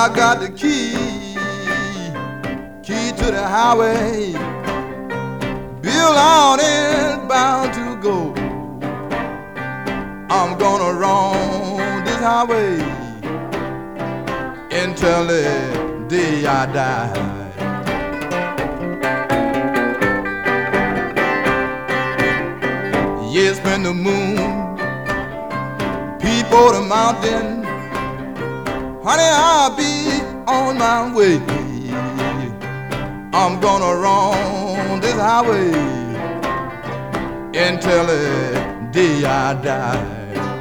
I got the key to the highway. Bill on and bound to go. I'm gonna run this highway until the day I die. Yes, when the moon peep over the mountain, honey, I'll be on my way. I'm gonna run this highway until the day I die.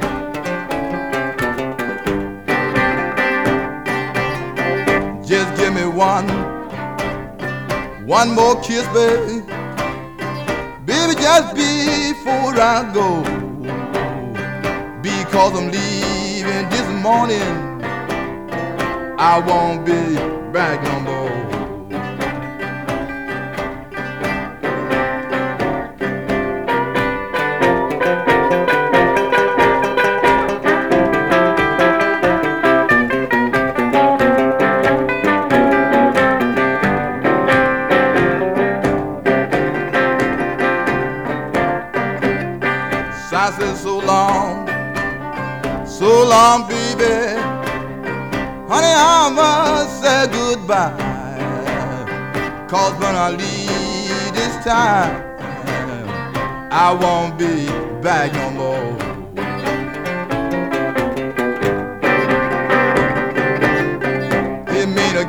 Just give me one more kiss, baby. Baby, just before I go, because I'm leaving this morning, I won't be back no more. I said so long, baby. Honey, I must say goodbye. 'Cause when I leave this time, I won't be back no more. Give me the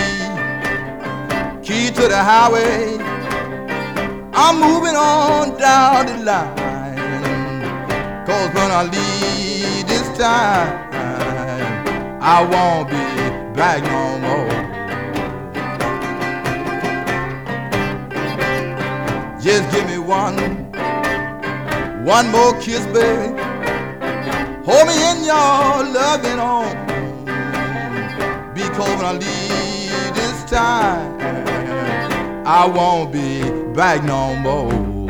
key to the highway. I'm moving on down the line. 'Cause when I leave this time, I won't be back no more. Just give me one more kiss, baby. Hold me in your loving arms. Because when I leave this time, I won't be back no more.